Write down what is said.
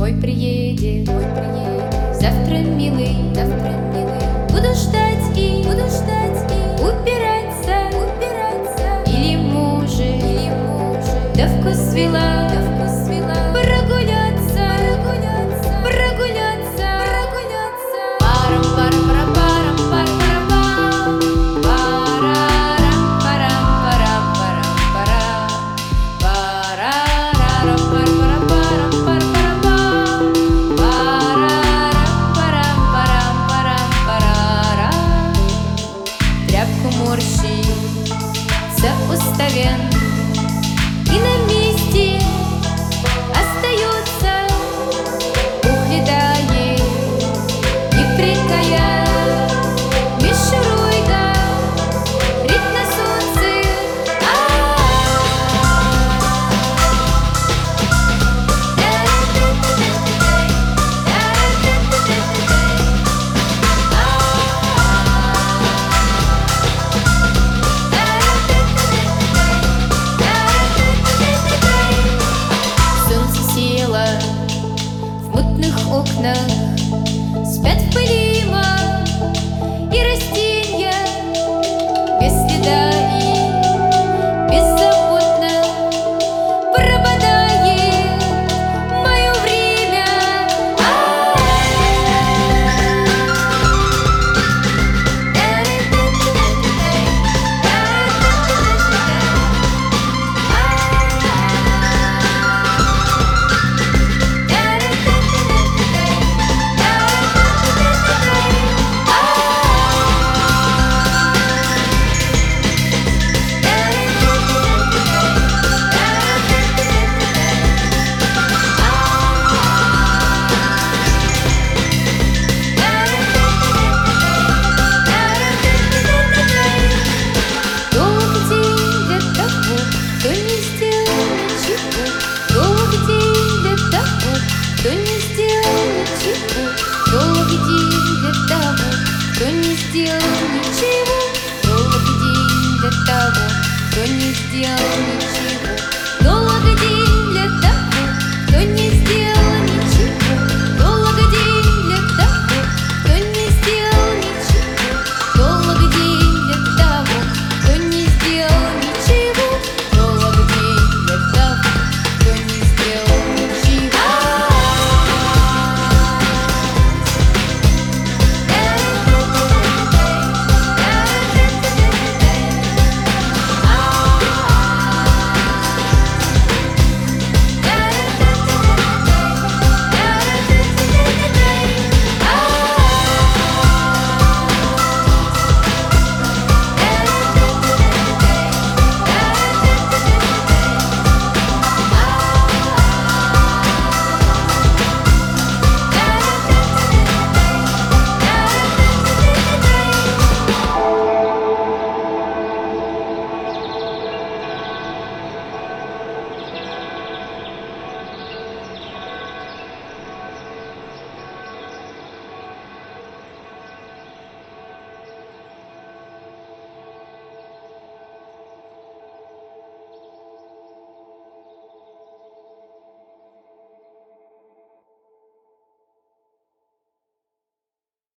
Мой приедет, завтра милый, буду ждать и убираться, или может, да вкус свела, прогуляться. Морщится уставен, и на месте остается, ухвидает неприкая мишуруйга, рит на солнце. В мутных окнах спят в пыли мак и растения без следа и беззаботно пропадает мое время. Долгий день для того, кто не сделал ничего. Долгий день для того, кто не сделал ничего.